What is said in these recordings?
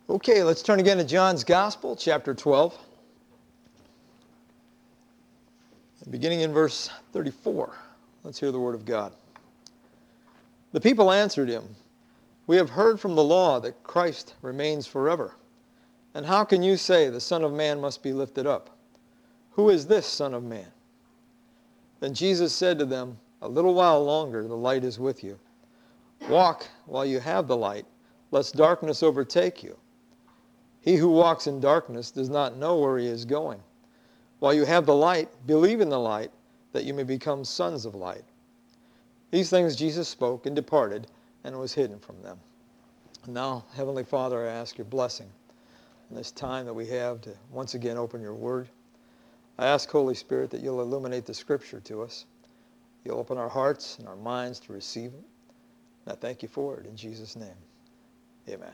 Okay, let's turn again to John's Gospel, chapter 12. Beginning in verse 34. Let's hear the word of God. The people answered him, "We have heard from the law that Christ remains forever. And how can you say the Son of Man must be lifted up? Who is this Son of Man?" Then Jesus said to them, "A little while longer the light is with you. Walk while you have the light, lest darkness overtake you. He who walks in darkness does not know where he is going. While you have the light, believe in the light, that you may become sons of light." These things Jesus spoke and departed, and was hidden from them. And now, Heavenly Father, I ask your blessing in this time that we have to once again open your word. I ask, Holy Spirit, that you'll illuminate the Scripture to us. You'll open our hearts and our minds to receive it. And I thank you for it in Jesus' name. Amen.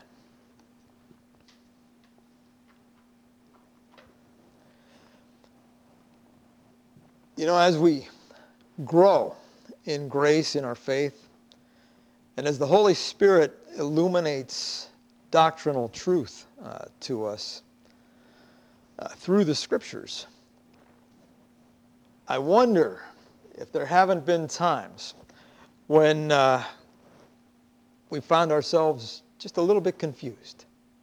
You know, as we grow in grace in our faith, and as the Holy Spirit illuminates doctrinal truth to us through the Scriptures, I wonder if there haven't been times when we found ourselves just a little bit confused.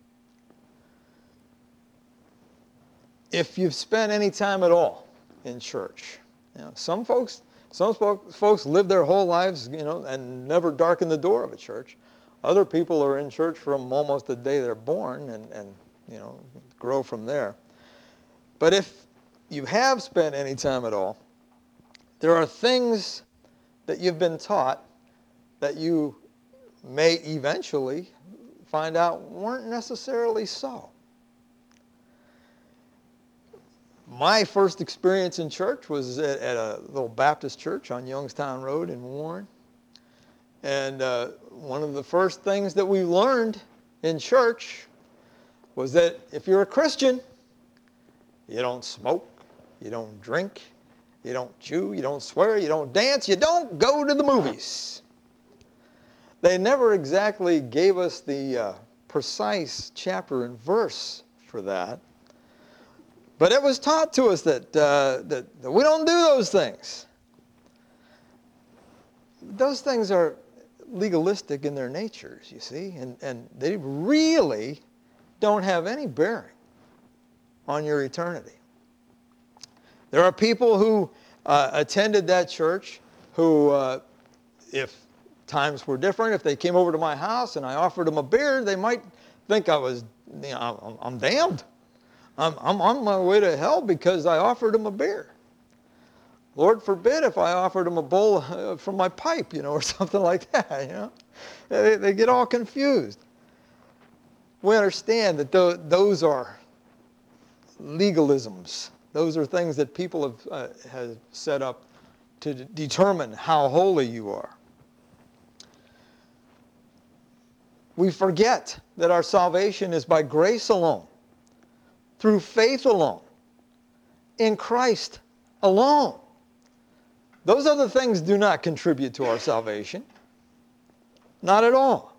If you've spent any time at all in church, you know, some folks live their whole lives, you know, and never darken the door of a church. Other people are in church from almost the day they're born and you know, grow from there. But if you have spent any time at all, there are things that you've been taught that you may eventually find out weren't necessarily so. My first experience in church was at a little Baptist church on Youngstown Road in Warren. And one of the first things that we learned in church was that if you're a Christian, you don't smoke, you don't drink, you don't chew, you don't swear, you don't dance, you don't go to the movies. They never exactly gave us the precise chapter and verse for that. But it was taught to us that we don't do those things. Those things are legalistic in their natures, you see, and they really don't have any bearing on your eternity. There are people who attended that church who, if times were different, if they came over to my house and I offered them a beer, they might think I was, you know, I'm damned. I'm on my way to hell because I offered him a beer. Lord forbid if I offered him a bowl from my pipe, you know, or something like that, you know. They get all confused. We understand that those are legalisms. Those are things that people have set up to determine how holy you are. We forget that our salvation is by grace alone, through faith alone, in Christ alone. Those other things do not contribute to our salvation. Not at all.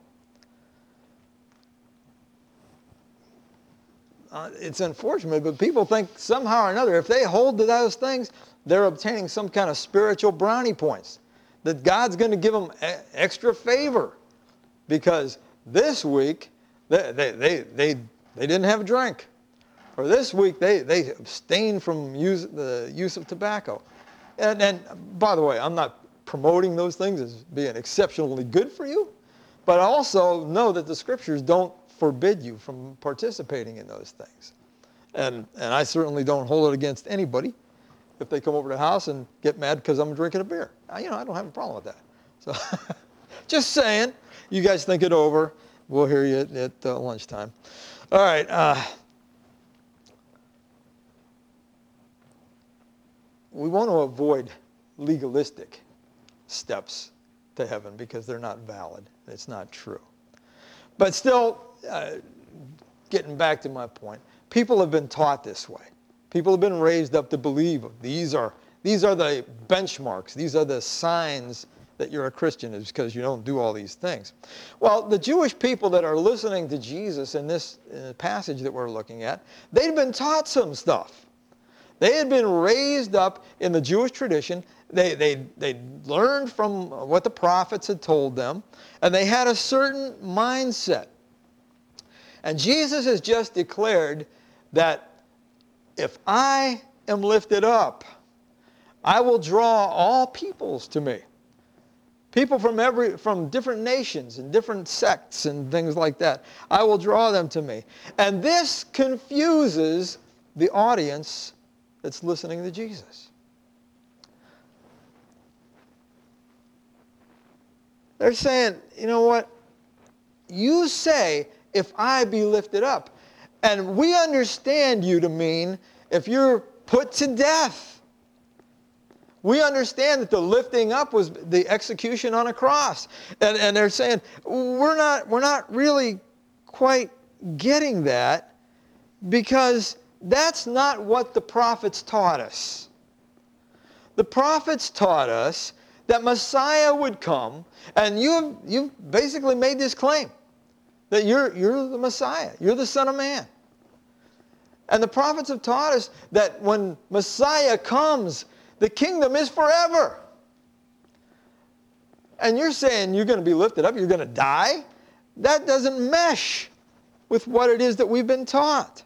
It's unfortunate, but people think somehow or another, if they hold to those things, they're obtaining some kind of spiritual brownie points. That God's going to give them extra favor because this week they didn't have a drink. Or this week, they abstained from the use of tobacco. And by the way, I'm not promoting those things as being exceptionally good for you, but I also know that the Scriptures don't forbid you from participating in those things. And I certainly don't hold it against anybody if they come over to the house and get mad because I'm drinking a beer. You know, I don't have a problem with that. So just saying, you guys think it over. We'll hear you at lunchtime. All right. We want to avoid legalistic steps to heaven because they're not valid. It's not true. But still, getting back to my point, people have been taught this way. People have been raised up to believe these are the benchmarks. These are the signs that you're a Christian is because you don't do all these things. Well, the Jewish people that are listening to Jesus in this passage that we're looking at, they'd been taught some stuff. They had been raised up in the Jewish tradition. They learned from what the prophets had told them, and they had a certain mindset. And Jesus has just declared that if I am lifted up, I will draw all peoples to me. People from different nations and different sects and things like that. I will draw them to me. And this confuses the audience that's listening to Jesus. They're saying, you know what? You say, if I be lifted up. And we understand you to mean if you're put to death. We understand that the lifting up was the execution on a cross. And they're saying, we're not really quite getting that, because that's not what the prophets taught us. The prophets taught us that Messiah would come, and you've basically made this claim, that you're the Messiah, you're the Son of Man. And the prophets have taught us that when Messiah comes, the kingdom is forever. And you're saying you're going to be lifted up, you're going to die? That doesn't mesh with what it is that we've been taught.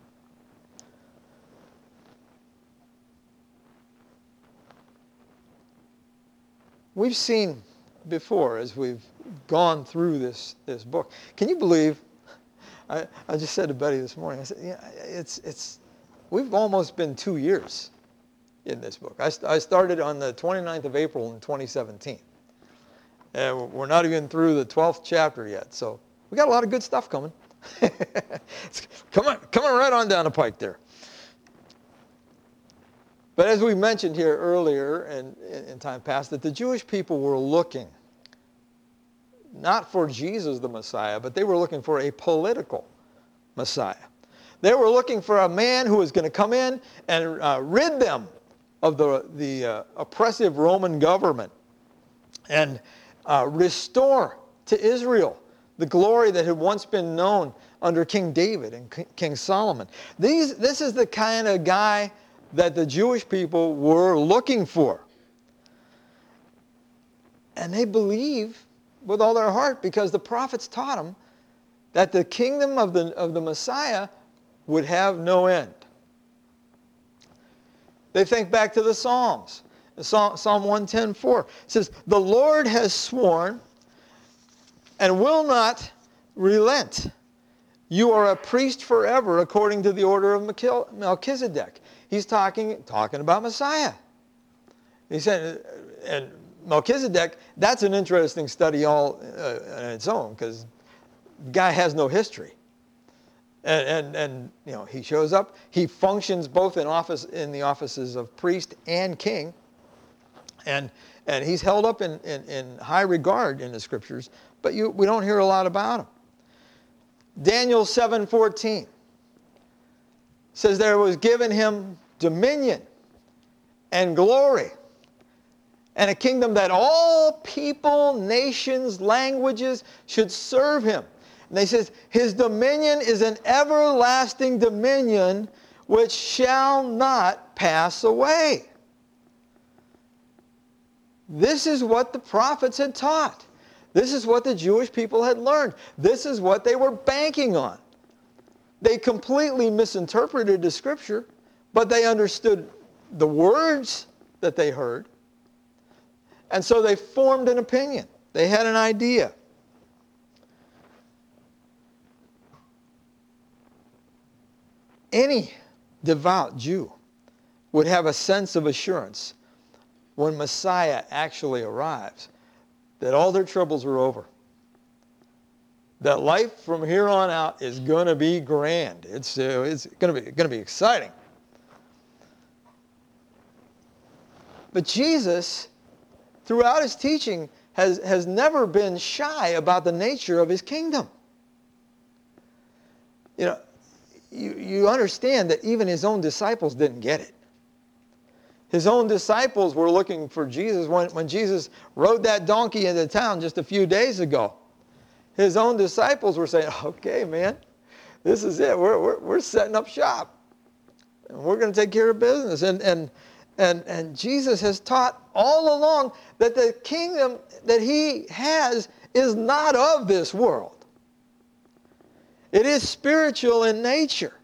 We've seen before, as we've gone through this book. Can you believe, I just said to Betty this morning, I said, yeah, we've almost been 2 years in this book. I started on the 29th of April in 2017. And we're not even through the 12th chapter yet, so we got a lot of good stuff coming. It's coming right on down the pike there. But as we mentioned here earlier and in time past, that the Jewish people were looking not for Jesus the Messiah, but they were looking for a political Messiah. They were looking for a man who was going to come in and rid them of the oppressive Roman government and restore to Israel the glory that had once been known under King David and King Solomon. This is the kind of guy that the Jewish people were looking for. And they believe with all their heart, because the prophets taught them that the kingdom of the Messiah would have no end. They think back to the Psalms. Psalm 110:4 says, "The Lord has sworn and will not relent. You are a priest forever according to the order of Melchizedek." He's talking about Messiah. He said, and Melchizedek, that's an interesting study all on its own, because the guy has no history. And you know, he shows up. He functions both in the offices of priest and king. And he's held up in high regard in the scriptures, but we don't hear a lot about him. Daniel 7:14 says there was given him dominion and glory and a kingdom that all people, nations, languages should serve him. And they says, his dominion is an everlasting dominion which shall not pass away. This is what the prophets had taught. This is what the Jewish people had learned. This is what they were banking on. They completely misinterpreted the scripture, but they understood the words that they heard. And so they formed an opinion. They had an idea. Any devout Jew would have a sense of assurance when Messiah actually arrives, that all their troubles are over. That life from here on out is going to be grand. It's going to be exciting. But Jesus, throughout his teaching, has never been shy about the nature of his kingdom. You know, you understand that even his own disciples didn't get it. His own disciples were looking for Jesus when Jesus rode that donkey into town just a few days ago. His own disciples were saying, okay, man, this is it. We're setting up shop. And we're going to take care of business. And Jesus has taught all along that the kingdom that he has is not of this world. It is spiritual in nature.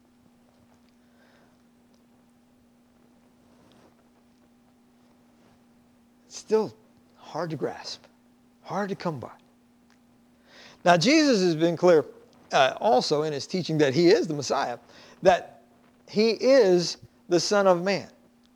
It's still hard to grasp, hard to come by. Now, Jesus has been clear also in his teaching that he is the Messiah, that he is the Son of Man.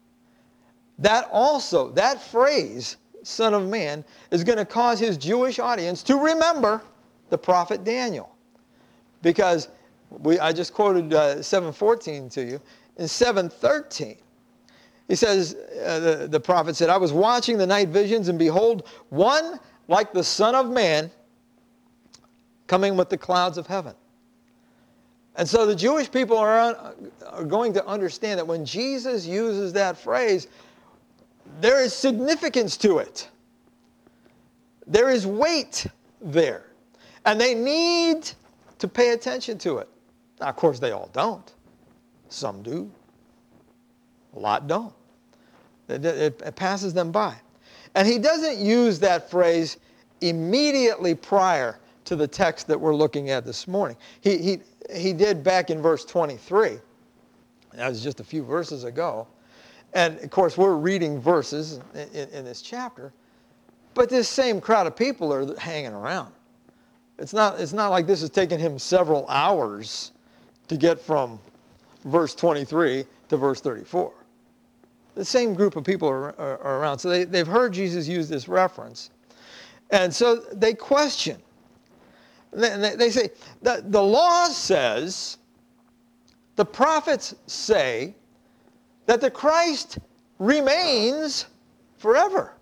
That phrase, Son of Man, is going to cause his Jewish audience to remember the prophet Daniel. Because I just quoted 7:14 to you. In 7:13, he says, the prophet said, I was watching the night visions, and behold, one like the Son of Man coming with the clouds of heaven. And so the Jewish people are going to understand that when Jesus uses that phrase, there is significance to it. There is weight there. And they need to pay attention to it. Now, of course, they all don't. Some do. A lot don't. It passes them by. And he doesn't use that phrase immediately prior to the text that we're looking at this morning. He did back in verse 23. That was just a few verses ago. And, of course, we're reading verses in this chapter. But this same crowd of people are hanging around. It's not like this is taking him several hours to get from verse 23 to verse 34. The same group of people are around. So they've heard Jesus use this reference. And so they question. They say, the law says, the prophets say, that the Christ remains forever.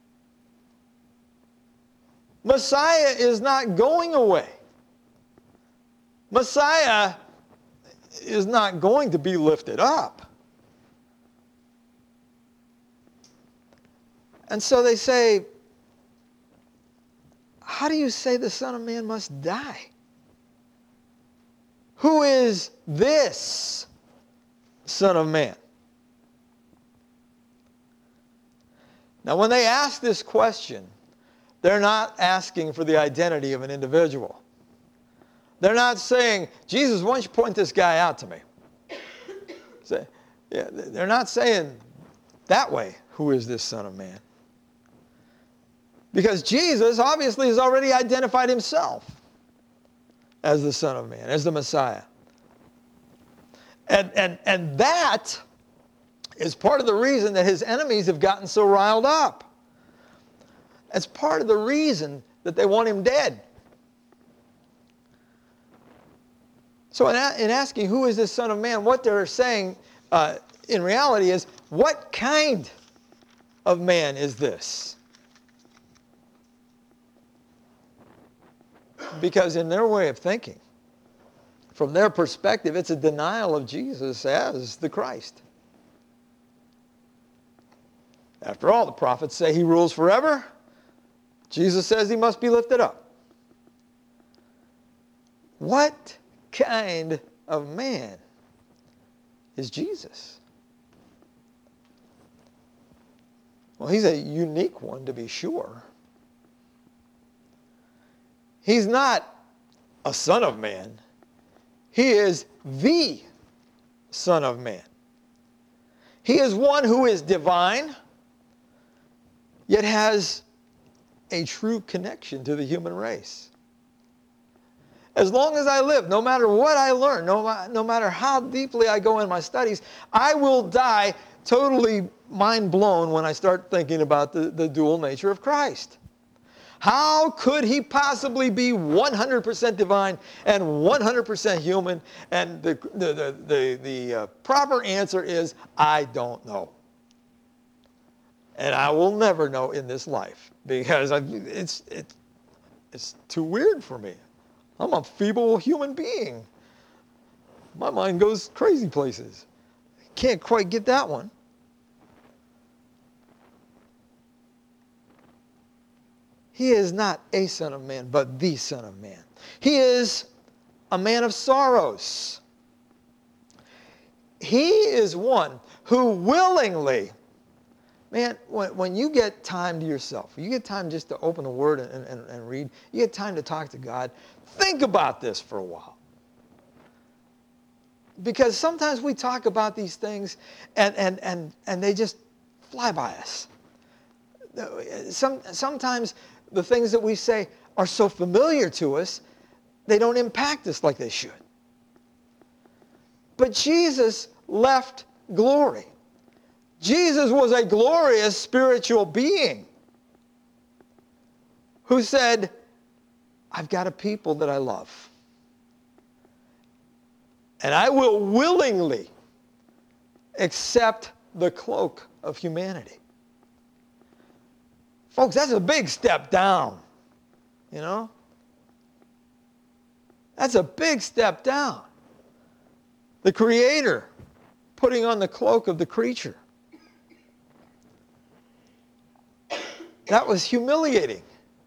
Messiah is not going away. Messiah is not going to be lifted up. And so they say, how do you say the Son of Man must die? Who is this Son of Man? Now, when they ask this question, they're not asking for the identity of an individual. They're not saying, Jesus, why don't you point this guy out to me? They're not saying that way, who is this Son of Man? Because Jesus obviously has already identified himself as the Son of Man, as the Messiah. And that is part of the reason that his enemies have gotten so riled up. It's part of the reason that they want him dead. So in asking who is this Son of Man, what they're saying in reality is, what kind of man is this? Because in their way of thinking, from their perspective, it's a denial of Jesus as the Christ. After all, the prophets say he rules forever. Jesus says he must be lifted up. What kind of man is Jesus? Well, he's a unique one, to be sure. He's not a son of man. He is the Son of Man. He is one who is divine, yet has a true connection to the human race. As long as I live, no matter what I learn, no matter how deeply I go in my studies, I will die totally mind blown when I start thinking about the dual nature of Christ. How could he possibly be 100% divine and 100% human? And the proper answer is, I don't know. And I will never know in this life, because it's too weird for me. I'm a feeble human being. My mind goes crazy places. Can't quite get that one. He is not a Son of Man, but the Son of Man. He is a man of sorrows. He is one who willingly, man, when you get time to yourself, you get time just to open the Word and read, you get time to talk to God, think about this for a while. Because sometimes we talk about these things and they just fly by us. Sometimes the things that we say are so familiar to us, they don't impact us like they should. But Jesus left glory. Jesus was a glorious spiritual being who said, I've got a people that I love. And I will willingly accept the cloak of humanity. Folks, that's a big step down, you know? That's a big step down. The Creator putting on the cloak of the creature. That was humiliating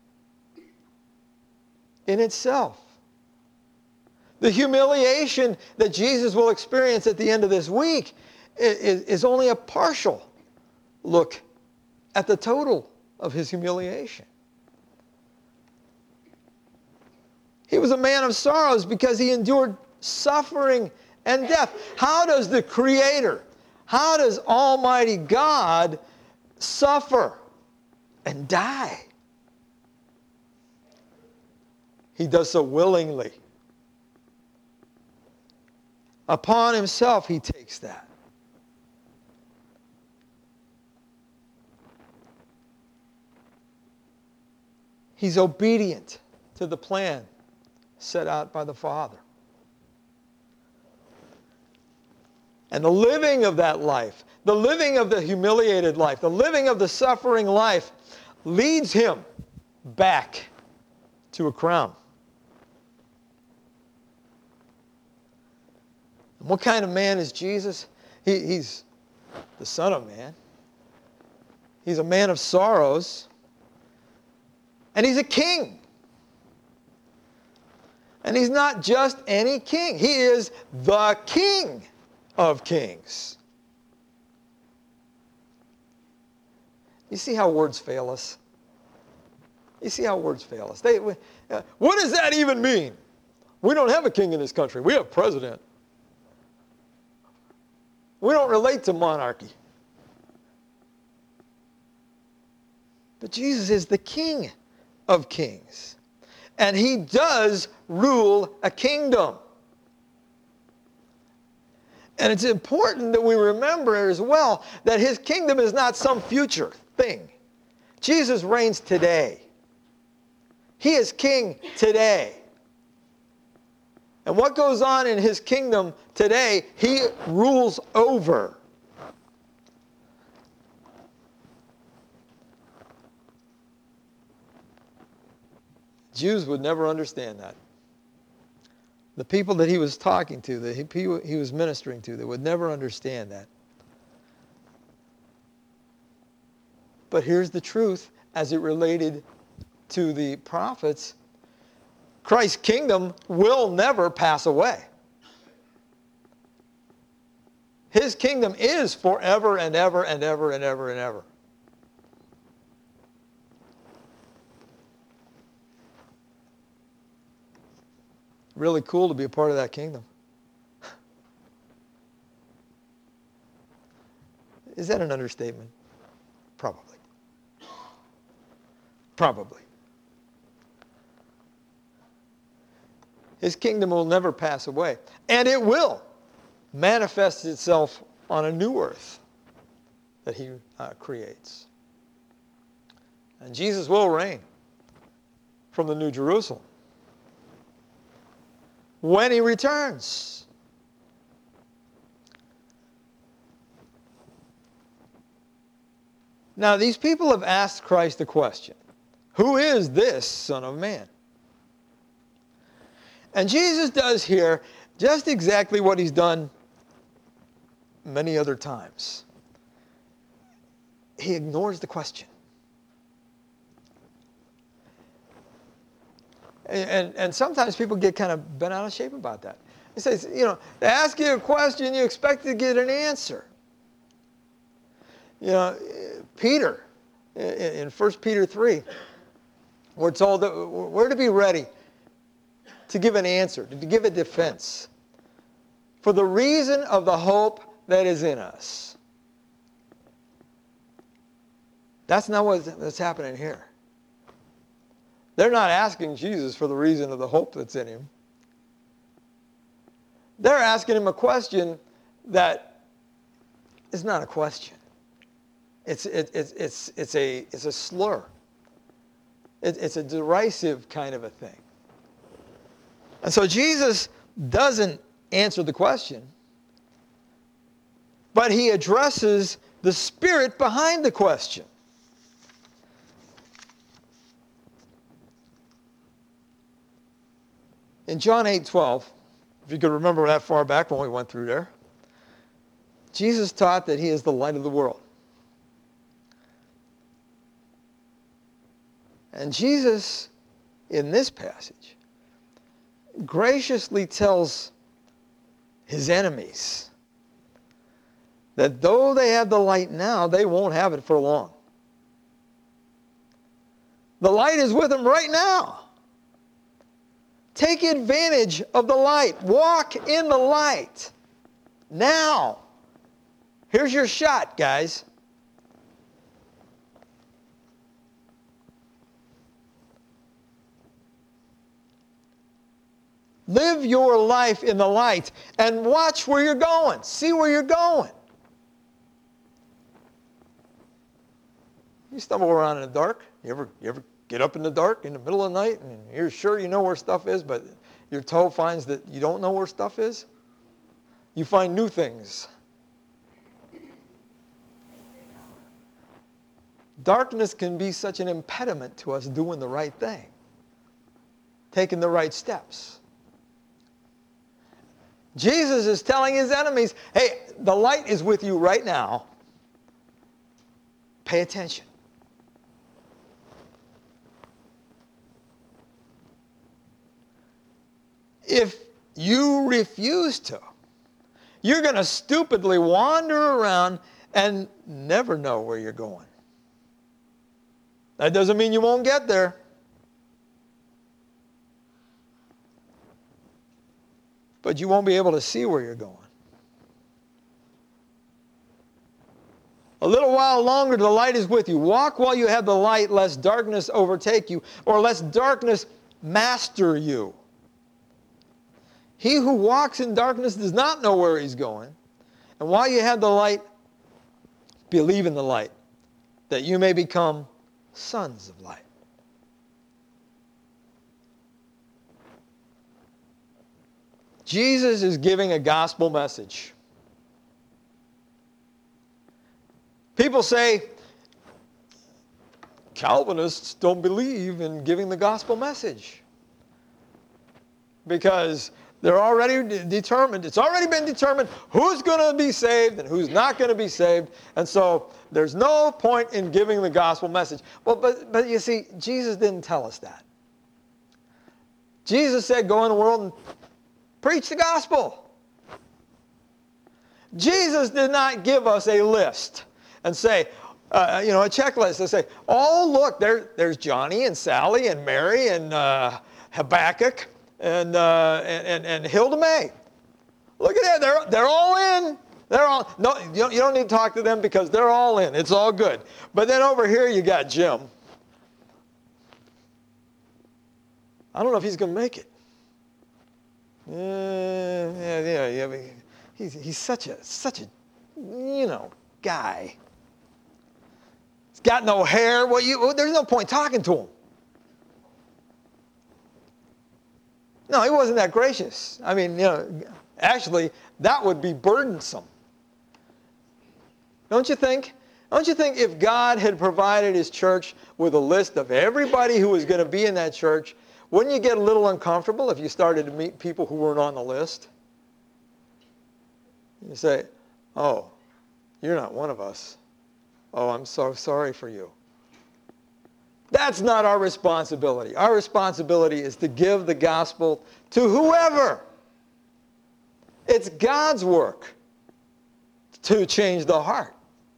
in itself. The humiliation that Jesus will experience at the end of this week is only a partial look at the total of his humiliation. He was a man of sorrows because he endured suffering and death. How does the Creator, how does Almighty God suffer and die? He does so willingly. Upon himself, he takes that. He's obedient to the plan set out by the Father. And the living of that life, the living of the humiliated life, the living of the suffering life leads him back to a crown. And what kind of man is Jesus? He's the Son of Man. He's a man of sorrows. And he's a king. And he's not just any king. He is the King of Kings. You see how words fail us? You see how words fail us? What does that even mean? We don't have a king in this country. We have a president. We don't relate to monarchy. But Jesus is the King of Kings. And he does rule a kingdom. And it's important that we remember as well that his kingdom is not some future thing. Jesus reigns today. He is king today. And what goes on in his kingdom today, he rules over. Jews would never understand that. The people that he was talking to, that he was ministering to, they would never understand that. But here's the truth as it related to the prophets. Christ's kingdom will never pass away. His kingdom is forever and ever and ever and ever and ever. Really cool to be a part of that kingdom. Is that an understatement? Probably. Probably. His kingdom will never pass away. And it will manifest itself on a new earth that he creates. And Jesus will reign from the New Jerusalem when he returns. Now, these people have asked Christ the question, who is this Son of Man? And Jesus does here just exactly what he's done many other times. He ignores the question. And sometimes people get kind of bent out of shape about that. It says, they ask you a question, you expect to get an answer. Peter, in 1 Peter 3, we're told that we're to be ready to give an answer, to give a defense for the reason of the hope that is in us. That's not what's happening here. They're not asking Jesus for the reason of the hope that's in him. They're asking him a question that is not a question. It's a slur. It's a derisive kind of a thing. And so Jesus doesn't answer the question, but he addresses the spirit behind the question. In John 8:12, if you could remember that far back when we went through there, Jesus taught that he is the light of the world. And Jesus, in this passage, graciously tells his enemies that though they have the light now, they won't have it for long. The light is with them right now. Take advantage of the light. Walk in the light. Now. Here's your shot, guys. Live your life in the light and watch where you're going. See where you're going. You stumble around in the dark. You ever get up in the dark in the middle of the night and you're sure you know where stuff is, but your toe finds that you don't know where stuff is? You find new things. Darkness can be such an impediment to us doing the right thing, taking the right steps. Jesus is telling his enemies, hey, the light is with you right now. Pay attention. If you refuse to, you're going to stupidly wander around and never know where you're going. That doesn't mean you won't get there. But you won't be able to see where you're going. A little while longer, the light is with you. Walk while you have the light, lest darkness overtake you, or lest darkness master you. He who walks in darkness does not know where he's going. And while you have the light, believe in the light, that you may become sons of light. Jesus is giving a gospel message. People say, Calvinists don't believe in giving the gospel message because they're already determined. It's already been determined who's going to be saved and who's not going to be saved. And so there's no point in giving the gospel message. Well, but you see, Jesus didn't tell us that. Jesus said, go in the world and preach the gospel. Jesus did not give us a list and say, a checklist and say, oh, look, there's Johnny and Sally and Mary and Habakkuk and Hilda May. Look at that. They're all in. No, you don't need to talk to them because they're all in. It's all good. But then over here you got Jim. I don't know if he's going to make it. Yeah. He's such a guy. He's got no hair. There's no point talking to him. No, he wasn't that gracious. I mean, actually, that would be burdensome. Don't you think? Don't you think if God had provided his church with a list of everybody who was going to be in that church, wouldn't you get a little uncomfortable if you started to meet people who weren't on the list? You say, oh, you're not one of us. Oh, I'm so sorry for you. That's not our responsibility. Our responsibility is to give the gospel to whoever. It's God's work to change the heart.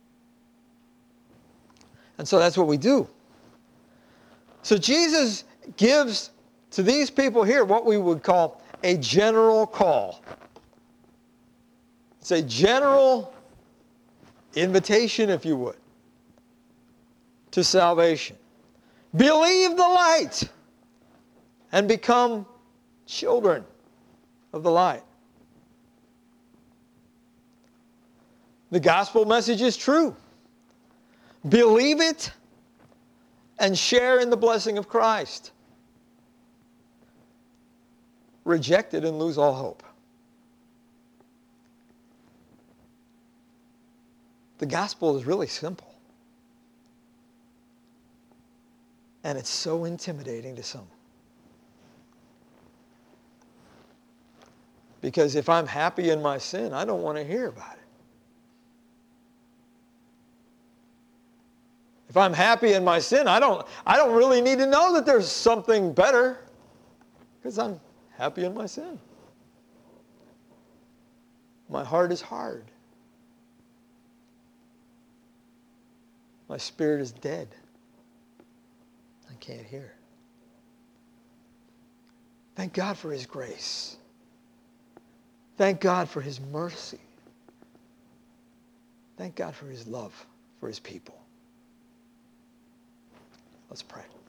And so that's what we do. So Jesus gives to these people here what we would call a general call. It's a general invitation, if you would, to salvation. Believe the light and become children of the light. The gospel message is true. Believe it and share in the blessing of Christ. Reject it and lose all hope. The gospel is really simple. And it's so intimidating to some. Because if I'm happy in my sin, I don't want to hear about it. If I'm happy in my sin, I don't really need to know that there's something better, because I'm happy in my sin. My heart is hard. My spirit is dead. I can't hear. Thank God for His grace. Thank God for His mercy. Thank God for His love for His people. Let's pray.